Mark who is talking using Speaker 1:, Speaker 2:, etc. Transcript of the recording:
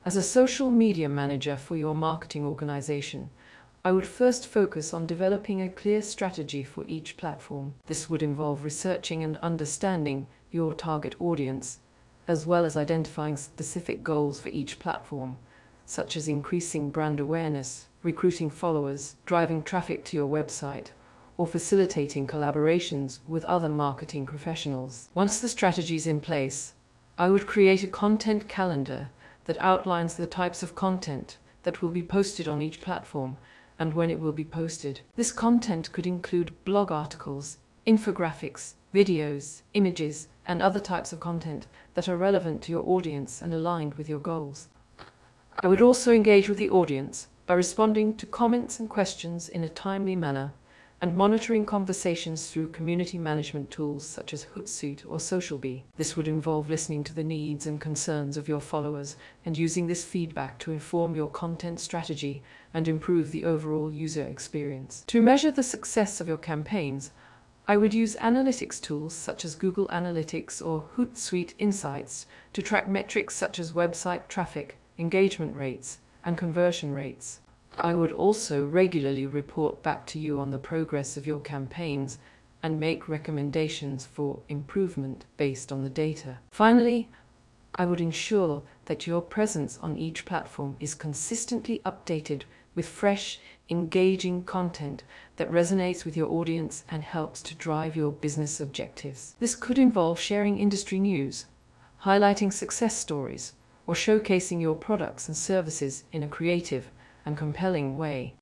Speaker 1: As a social media manager for your marketing organization, I would first focus on developing a clear strategy for each platform. This would involve researching and understanding your target audience, as well as identifying specific goals for each platform, such as increasing brand awareness, recruiting followers, driving traffic to your website, or facilitating collaborations with other marketing professionals. Once the strategy is in place, I would create a content calendar that outlines the types of content that will be posted on each platform and when it will be posted. This content could include blog articles, infographics, videos, images, and other types of content that are relevant to your audience and aligned with your goals. I would also engage with the audience by responding to comments and questions in a timely manner and monitoring conversations through community management tools such as Hootsuite or SocialBee. This would involve listening to the needs and concerns of your followers and using this feedback to inform your content strategy and improve the overall user experience. To measure the success of your campaigns, I would use analytics tools such as Google Analytics or Hootsuite Insights to track metrics such as website traffic, engagement rates, and conversion rates. I would also regularly report back to you on the progress of your campaigns and make recommendations for improvement based on the data. Finally, I would ensure that your presence on each platform is consistently updated with fresh, engaging content that resonates with your audience and helps to drive your business objectives. This could involve sharing industry news, highlighting success stories, or showcasing your products and services in a creative and compelling way.